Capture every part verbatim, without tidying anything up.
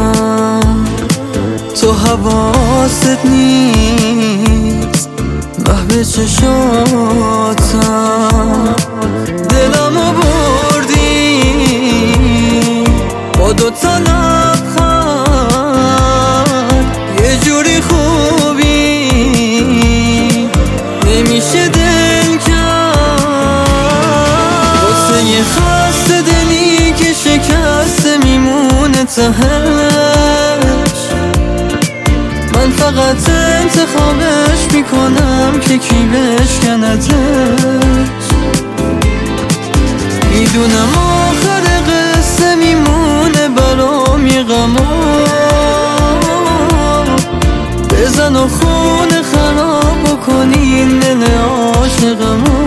تو حواست نیست محو چشاتم، دلمو بردی با دوتا لبخند، یه جوری خوبی نمیشه دل کرد. واسه یه خسته دلی که شکسته میمونه تهش، من فقط انتخابش میکنم که کی بشکندش. میدونم آخر قصه میمونه برام یه غما، بزن و خونه خراب بکنی این دل عاشقمو.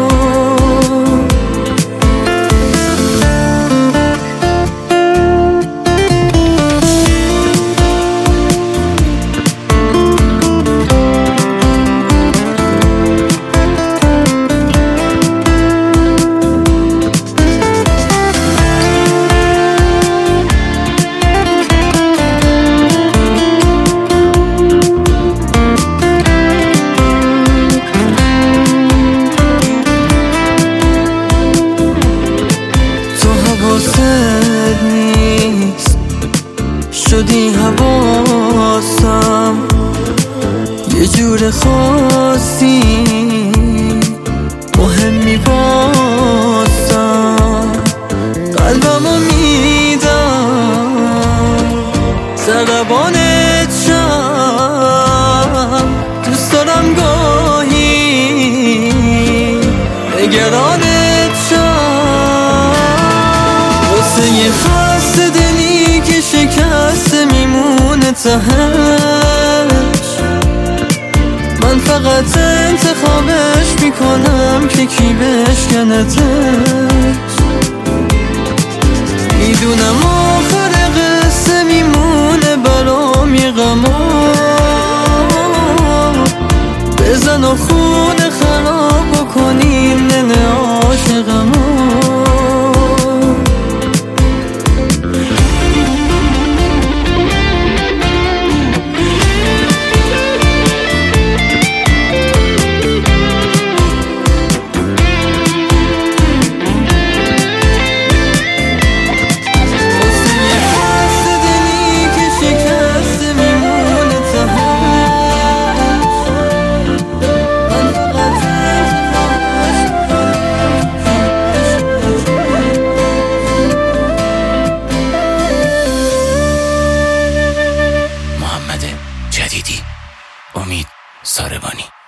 نیست شدی حواسم، یه جور خاصی مهمی باسم، قلبمو میدم ضربانت شم، دوست دارم گاهی نگرانت شم. واسه یه خسته دلی که شکسته میمونه تهش، من فقط انتخابش میکنم که کی بشکندش. میدونم آخر قصه میمونه برام یه غما، بزن و خونه خراب بکنی این دل عاشقمو. جدیدی امید ساربانی.